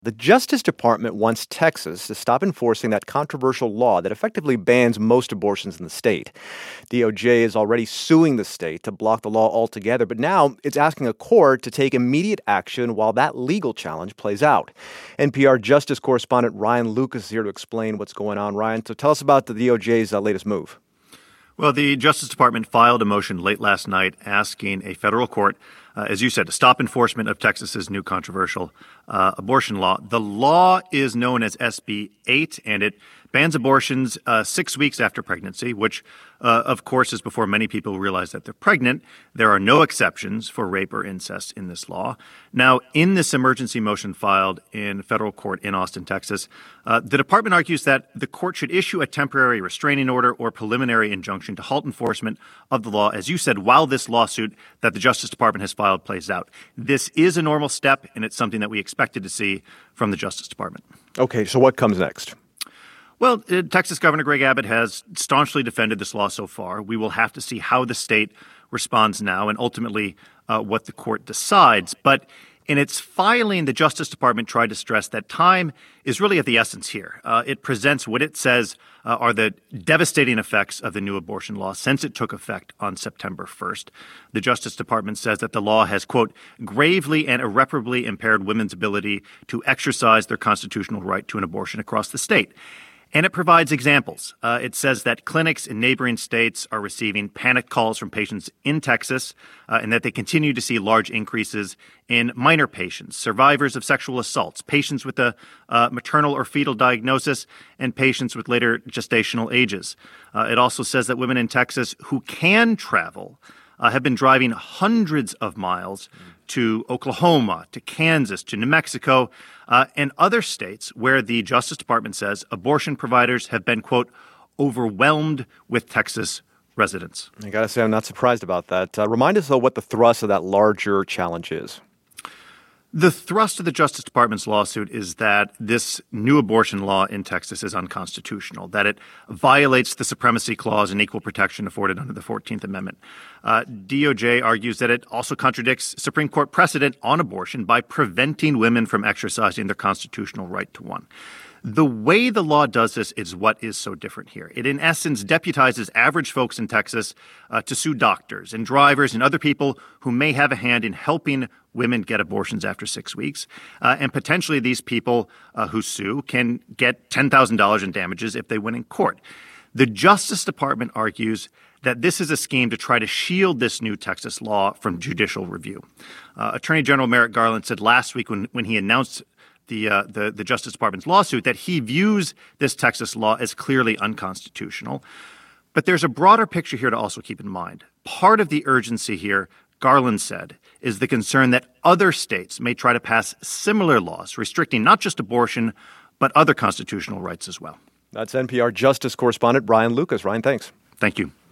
The Justice Department wants Texas to stop enforcing that controversial law that effectively bans most abortions in the state. DOJ is already suing the state to block the law altogether, but now it's asking a court to take immediate action while that legal challenge plays out. NPR Justice correspondent Ryan Lucas is here to explain what's going on. Ryan, so tell us about the DOJ's latest move. Well, the Justice Department filed a motion late last night asking a federal court, as you said, to stop enforcement of Texas's new controversial abortion law. The law is known as SB 8, and it bans abortions 6 weeks after pregnancy, which, of course, is before many people realize that they're pregnant. There are no exceptions for rape or incest in this law. Now, in this emergency motion filed in federal court in Austin, Texas, the department argues that the court should issue a temporary restraining order or preliminary injunction to halt enforcement of the law, as you said, while this lawsuit that the Justice Department has filed plays out. This is a normal step, and it's something that we expected to see from the Justice Department. Okay, so what comes next? Well, Texas Governor Greg Abbott has staunchly defended this law so far. We will have to see how the state responds now and ultimately what the court decides. But in its filing, the Justice Department tried to stress that time is really of the essence here. It presents what it says are the devastating effects of the new abortion law since it took effect on September 1st. The Justice Department says that the law has, quote, gravely and irreparably impaired women's ability to exercise their constitutional right to an abortion across the state. And it provides examples. It says that clinics in neighboring states are receiving panic calls from patients in Texas and that they continue to see large increases in minor patients, survivors of sexual assaults, patients with a maternal or fetal diagnosis, and patients with later gestational ages. It also says that women in Texas who can travel have been driving hundreds of miles to Oklahoma, to Kansas, to New Mexico, and other states where the Justice Department says abortion providers have been, quote, overwhelmed with Texas residents. I got to say, I'm not surprised about that. Remind us, though, what the thrust of that larger challenge is. The thrust of the Justice Department's lawsuit is that this new abortion law in Texas is unconstitutional, that it violates the supremacy clause and equal protection afforded under the 14th Amendment. DOJ argues that it also contradicts Supreme Court precedent on abortion by preventing women from exercising their constitutional right to one. The way the law does this is what is so different here. It, in essence, deputizes average folks in Texas to sue doctors and drivers and other people who may have a hand in helping women get abortions after 6 weeks. And potentially these people who sue can get $10,000 in damages if they win in court. The Justice Department argues that this is a scheme to try to shield this new Texas law from judicial review. Attorney General Merrick Garland said last week when he announced the Justice Department's lawsuit that he views this Texas law as clearly unconstitutional. But there's a broader picture here to also keep in mind. Part of the urgency here, Garland said, is the concern that other states may try to pass similar laws restricting not just abortion, but other constitutional rights as well. That's NPR Justice correspondent Ryan Lucas. Ryan, thanks. Thank you.